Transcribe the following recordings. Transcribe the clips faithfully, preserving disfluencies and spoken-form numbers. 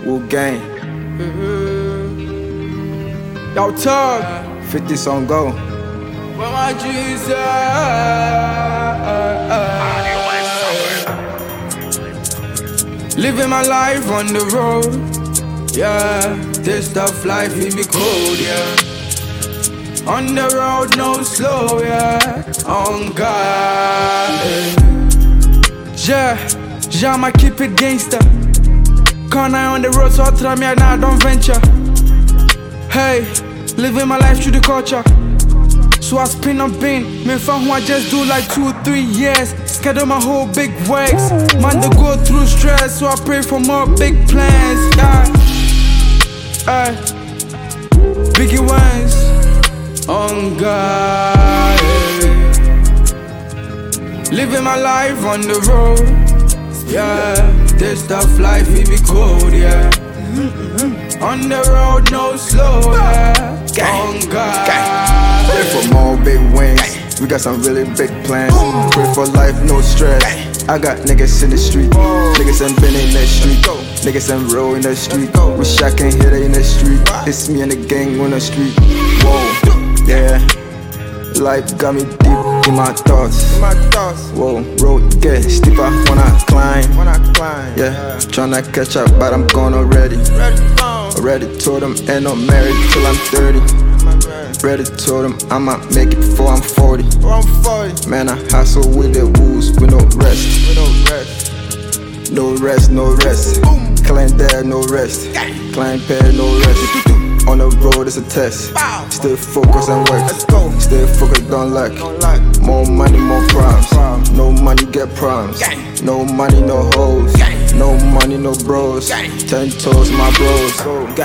Wu Gang. Mm-hmm. Yo, Tug. fifty on go. Where my Jesus? Living my life on the road. Yeah, this tough life, it be cold, yeah. On the road, no slow, yeah. On God, yeah. Yeah, I'ma keep it gangster. Can't I on the road, so I try me now, I don't venture. Hey, living my life through the culture. So I spin on bin, me fan who I just do like two or three years. Scared of my whole big works. Man, they go through stress, so I pray for more big plans. Yeah, hey, biggie ones. On God, yeah. Living my life on the road. Yeah, this tough life, it be cold, yeah. On the road, no slow, yeah. On God. Pray for more big wins. We got some really big plans. Pray for life, no stress. I got niggas in the street. Niggas ain't been in the street. Niggas ain't roll in the street. Wish I can hit it in the street. It's me and the gang on the street. Whoa, yeah. Life got me deep in my thoughts. Whoa, road get steeper when I climb. Yeah, tryna catch up, but I'm gone already. Already told them ain't no married till I'm thirty. Already told them I'ma make it before I'm forty. Man, I hustle with the wolves with no rest. No rest, no rest. Clan dad, no rest. Clan pair, no rest. On the road, it's a test. Stay focused and work. Stay focused, don't lack. More money, more problems. No money, get problems. No money, no hoes. No money, no bros. Ten toes, my bros.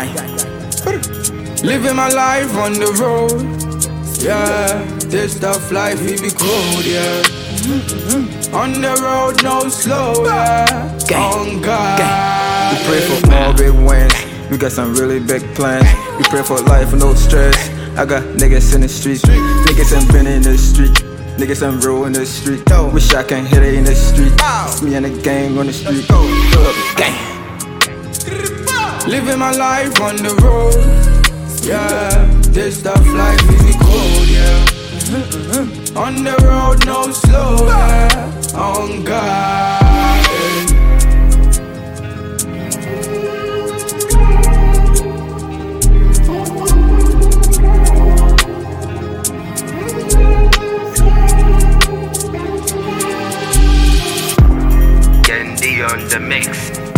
Living my life on the road. Yeah, this tough life, it be cold, yeah. On the road, no slow, yeah. On God. We pray for more big wins. We got some really big plans. We pray for life, no stress. I got niggas in the street. Niggas ain't been in the street. Niggas ain't roll in the street. Wish I can hit it in the street. It's me and the gang on the street. Gang. Living my life on the road. Yeah, this tough life, it be cold, yeah. On the road, no slow, yeah. On God, yeah. Gendy on the mix.